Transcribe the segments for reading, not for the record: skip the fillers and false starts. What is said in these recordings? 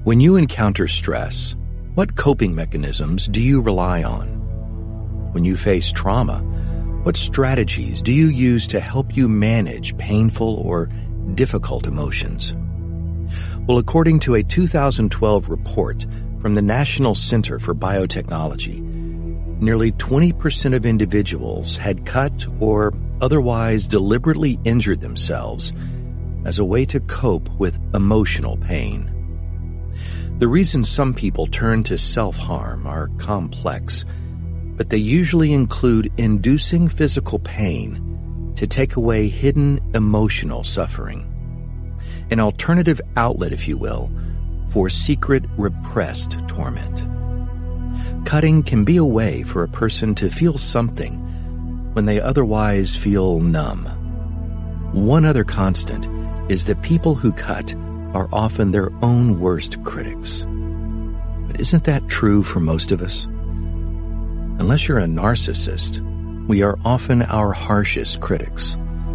When you encounter stress, what coping mechanisms do you rely on? When you face trauma, what strategies do you use to help you manage painful or difficult emotions? Well, according to a 2012 report from the National Center for Biotechnology, nearly 20% of individuals had cut or otherwise deliberately injured themselves as a way to cope with emotional pain. The reasons some people turn to self-harm are complex, but they usually include inducing physical pain to take away hidden emotional suffering. An alternative outlet, if you will, for secret repressed torment. Cutting can be a way for a person to feel something when they otherwise feel numb. One other constant is that people who cut are often their own worst critics. But isn't that true for most of us? Unless you're a narcissist, we are often our harshest critics.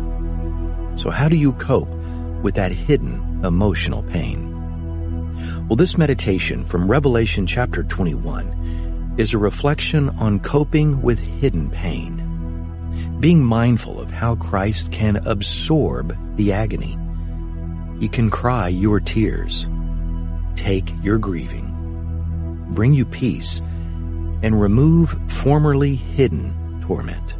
So how do you cope with that hidden emotional pain? Well, this meditation from Revelation chapter 21 is a reflection on coping with hidden pain, being mindful of how Christ can absorb the agony. He can cry your tears, take your grieving, bring you peace, and remove formerly hidden torment.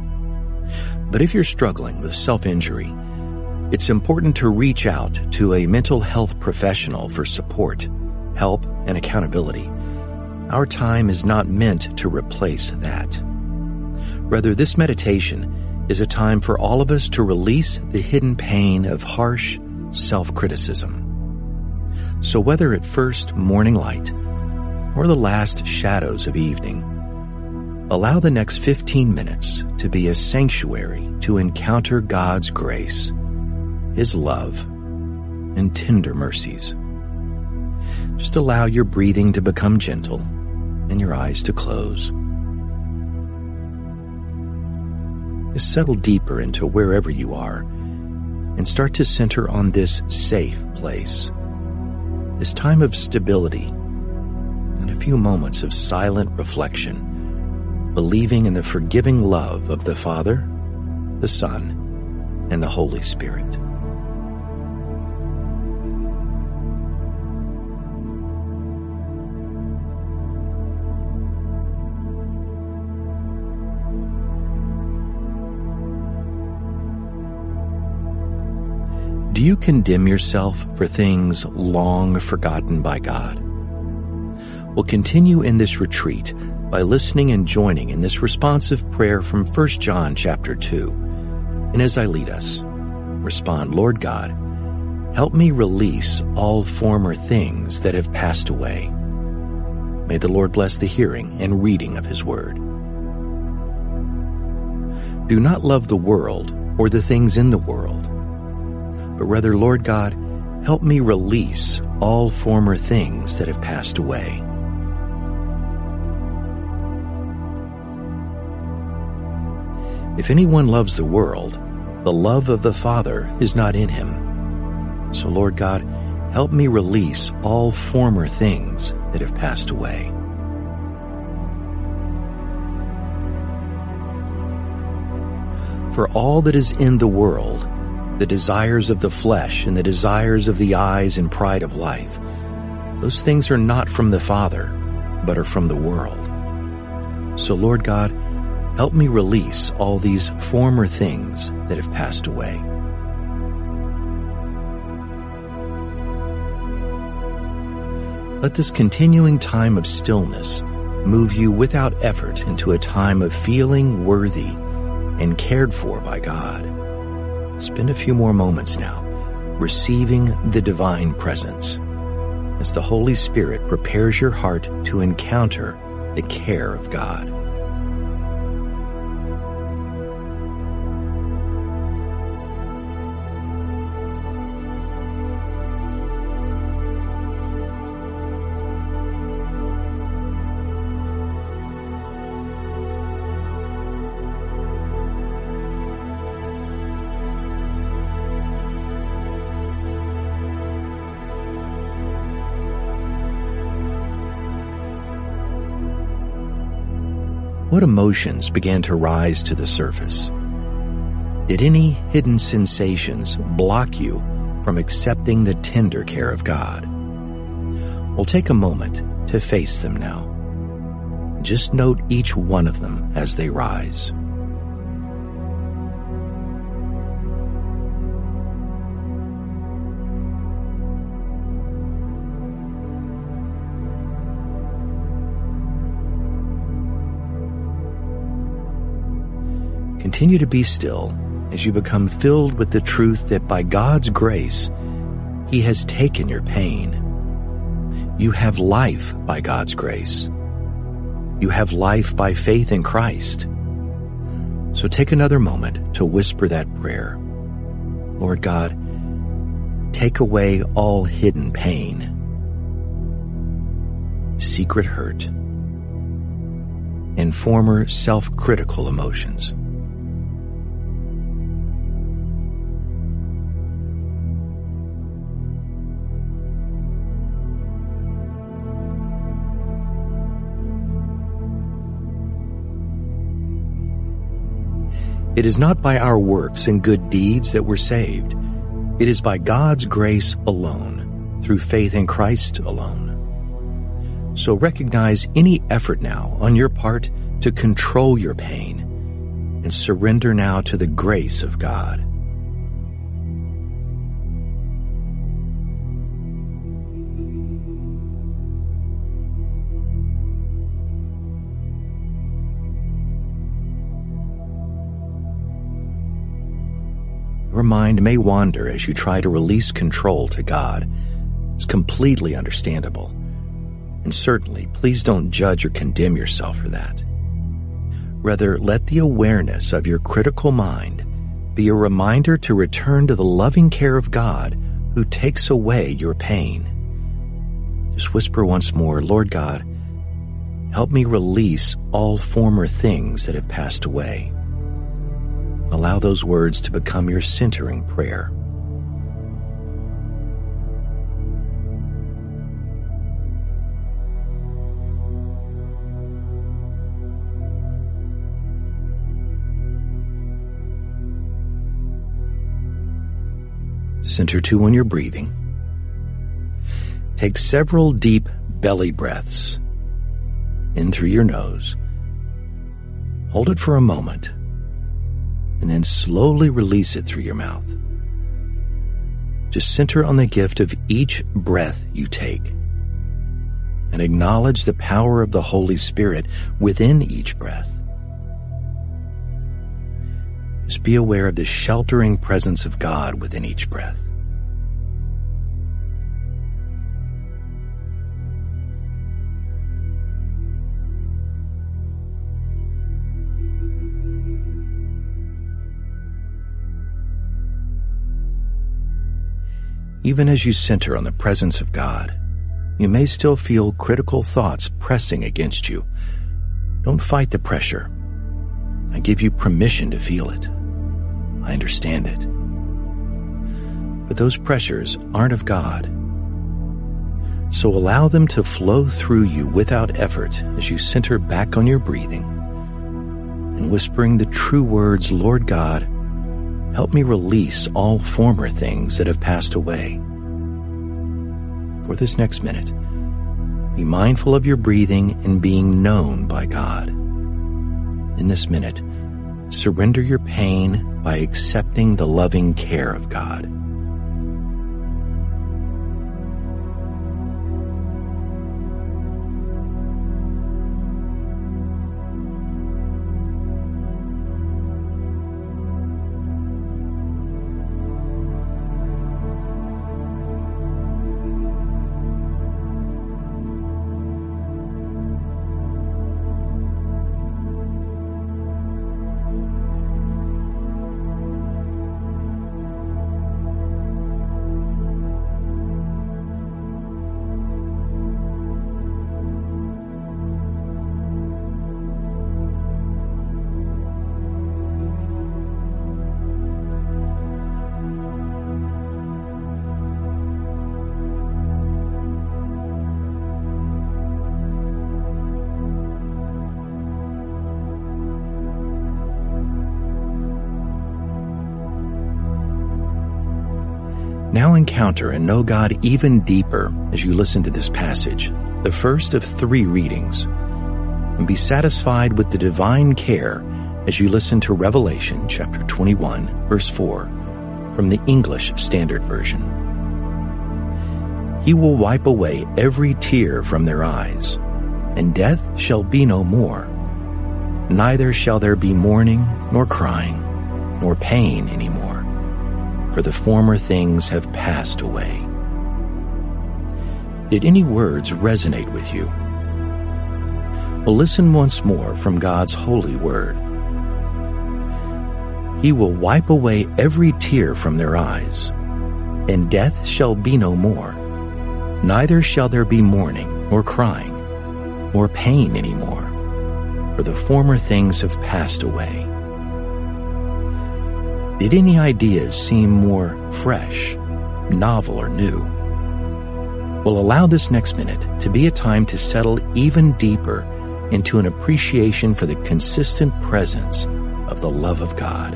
But if you're struggling with self-injury, it's important to reach out to a mental health professional for support, help, and accountability. Our time is not meant to replace that. Rather, this meditation is a time for all of us to release the hidden pain of harsh self-criticism. So whether at first morning light or the last shadows of evening, allow the next 15 minutes to be a sanctuary to encounter God's grace, His love, and tender mercies. Just allow your breathing to become gentle and your eyes to close. Just settle deeper into wherever you are and start to center on this safe place, this time of stability, and a few moments of silent reflection, believing in the forgiving love of the Father, the Son, and the Holy Spirit. Do you condemn yourself for things long forgotten by God? We'll continue in this retreat by listening and joining in this responsive prayer from 1 John chapter 2. And as I lead us, respond, Lord God, help me release all former things that have passed away. May the Lord bless the hearing and reading of His word. Do not love the world or the things in the world, but rather, Lord God, help me release all former things that have passed away. If anyone loves the world, the love of the Father is not in him. So, Lord God, help me release all former things that have passed away. For all that is in the world, the desires of the flesh and the desires of the eyes and pride of life, those things are not from the Father, but are from the world. So, Lord God, help me release all these former things that have passed away. Let this continuing time of stillness move you without effort into a time of feeling worthy and cared for by God. Spend a few more moments now receiving the divine presence as the Holy Spirit prepares your heart to encounter the care of God. What emotions began to rise to the surface? Did any hidden sensations block you from accepting the tender care of God? Well, take a moment to face them now. Just note each one of them as they rise. Continue to be still as you become filled with the truth that by God's grace, He has taken your pain. You have life by God's grace. You have life by faith in Christ. So take another moment to whisper that prayer. Lord God, take away all hidden pain, secret hurt, and former self-critical emotions. It is not by our works and good deeds that we're saved. It is by God's grace alone, through faith in Christ alone. So recognize any effort now on your part to control your pain and surrender now to the grace of God. Your mind may wander as you try to release control to God. It's completely understandable. And certainly, please don't judge or condemn yourself for that. Rather, let the awareness of your critical mind be a reminder to return to the loving care of God who takes away your pain. Just whisper once more, Lord God, help me release all former things that have passed away. Allow those words to become your centering prayer. Center too on your breathing. Take several deep belly breaths in through your nose. Hold it for a moment, and then slowly release it through your mouth. Just center on the gift of each breath you take and acknowledge the power of the Holy Spirit within each breath. Just be aware of the sheltering presence of God within each breath. Even as you center on the presence of God, you may still feel critical thoughts pressing against you. Don't fight the pressure. I give you permission to feel it. I understand it. But those pressures aren't of God. So allow them to flow through you without effort as you center back on your breathing and whispering the true words, Lord God, help me release all former things that have passed away. For this next minute, be mindful of your breathing and being known by God. In this minute, surrender your pain by accepting the loving care of God. Now encounter and know God even deeper as you listen to this passage, the first of 3 readings, and be satisfied with the divine care as you listen to Revelation chapter 21, verse 4, from the English Standard Version. He will wipe away every tear from their eyes, and death shall be no more. Neither shall there be mourning, nor crying, nor pain anymore, for the former things have passed away. Did any words resonate with you? Well, listen once more from God's holy word. He will wipe away every tear from their eyes, and death shall be no more. Neither shall there be mourning, nor crying, nor pain anymore, for the former things have passed away. Did any ideas seem more fresh, novel, or new? Well, allow this next minute to be a time to settle even deeper into an appreciation for the consistent presence of the love of God.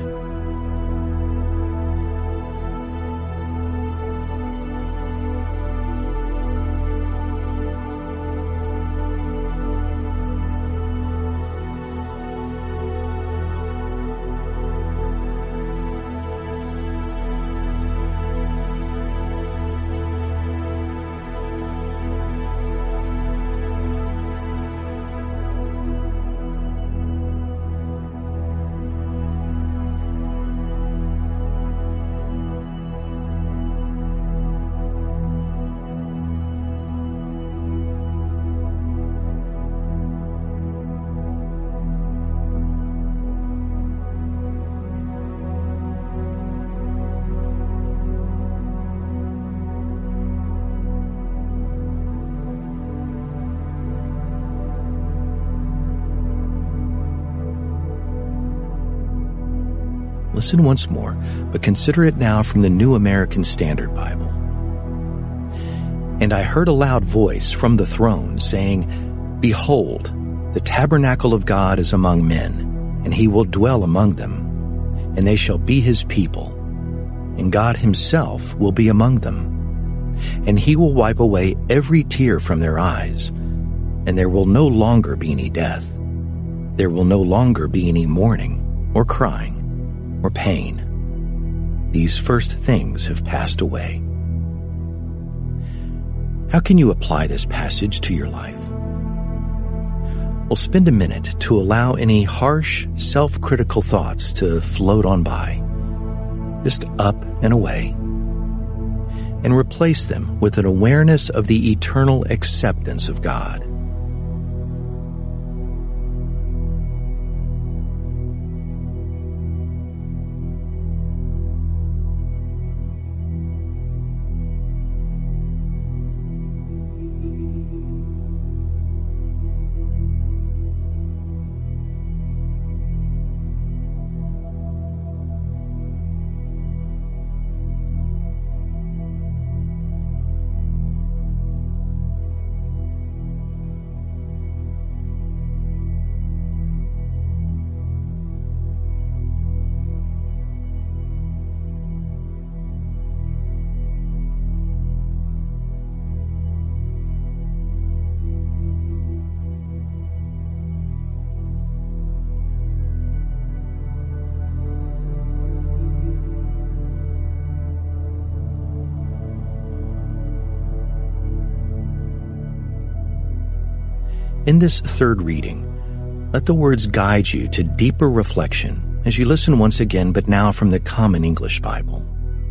Listen once more, but consider it now from the New American Standard Bible. And I heard a loud voice from the throne saying, Behold, the tabernacle of God is among men, and he will dwell among them, and they shall be his people, and God himself will be among them. And he will wipe away every tear from their eyes, and there will no longer be any death. There will no longer be any mourning, or crying, or pain. These first things have passed away. How can you apply this passage to your life? Well, spend a minute to allow any harsh, self-critical thoughts to float on by, just up and away, and replace them with an awareness of the eternal acceptance of God. In this third reading, let the words guide you to deeper reflection as you listen once again, but now from the Common English Bible.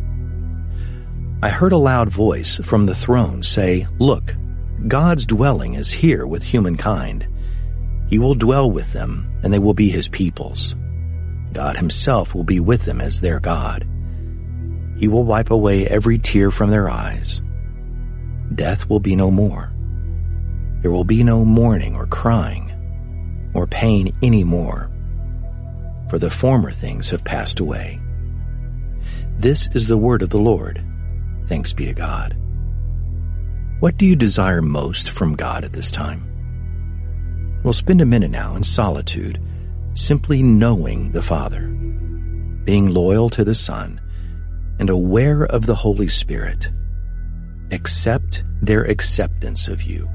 I heard a loud voice from the throne say, Look, God's dwelling is here with humankind. He will dwell with them, and they will be his peoples. God himself will be with them as their God. He will wipe away every tear from their eyes. Death will be no more. There will be no mourning or crying or pain any more, for the former things have passed away. This is the word of the Lord. Thanks be to God. What do you desire most from God at this time? We'll spend a minute now in solitude, simply knowing the Father, being loyal to the Son, and aware of the Holy Spirit. Accept their acceptance of you.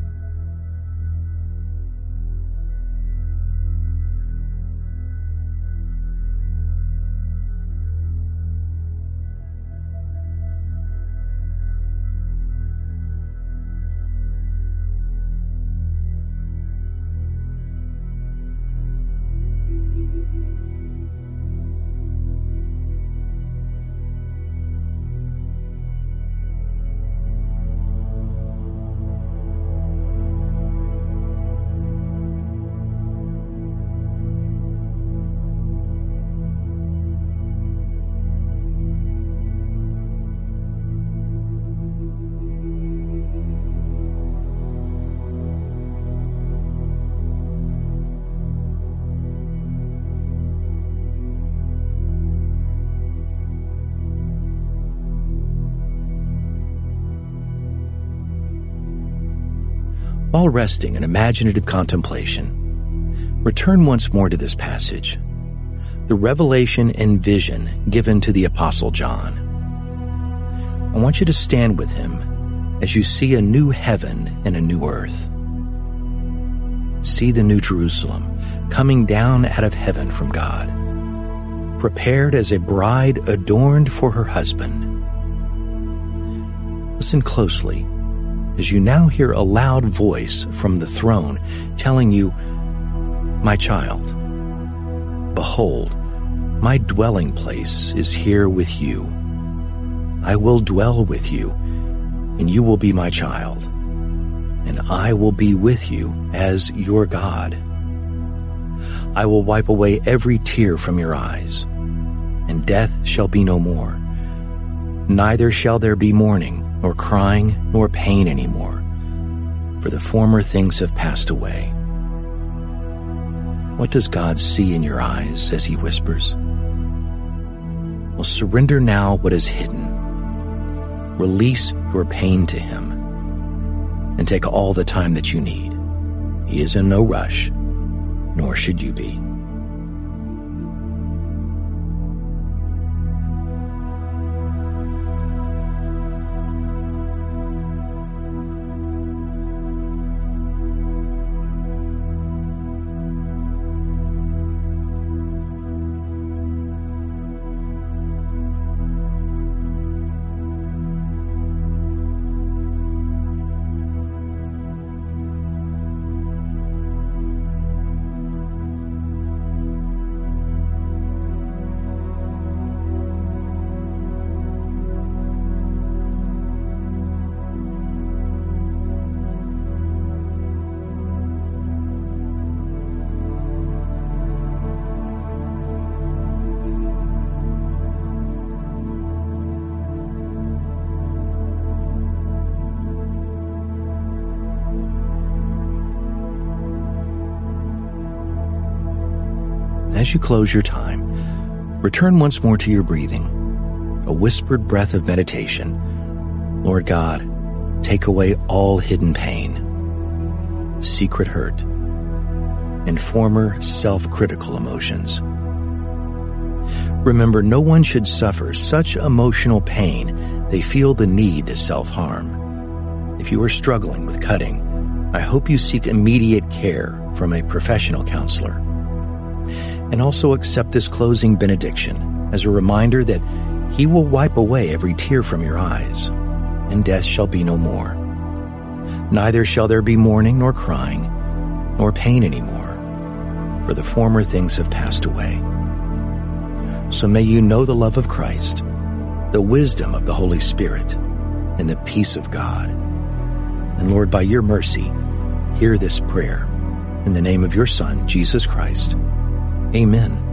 While resting in imaginative contemplation, return once more to this passage, the revelation and vision given to the Apostle John. I want you to stand with him as you see a new heaven and a new earth. See the new Jerusalem coming down out of heaven from God, prepared as a bride adorned for her husband. Listen closely as you now hear a loud voice from the throne telling you, "My child, behold, my dwelling place is here with you. I will dwell with you, and you will be my child, and I will be with you as your God. I will wipe away every tear from your eyes, and death shall be no more. Neither shall there be mourning, nor crying, nor pain anymore, for the former things have passed away." What does God see in your eyes as he whispers? Well, surrender now what is hidden. Release your pain to him, and take all the time that you need. He is in no rush, nor should you be. As you close your time, return once more to your breathing, a whispered breath of meditation. Lord God, take away all hidden pain, secret hurt, and former self-critical emotions. Remember, no one should suffer such emotional pain they feel the need to self-harm. If you are struggling with cutting, I hope you seek immediate care from a professional counselor. And also accept this closing benediction as a reminder that he will wipe away every tear from your eyes, and death shall be no more. Neither shall there be mourning, nor crying, nor pain anymore, for the former things have passed away. So may you know the love of Christ, the wisdom of the Holy Spirit, and the peace of God. And Lord, by your mercy, hear this prayer. In the name of your Son, Jesus Christ. Amen.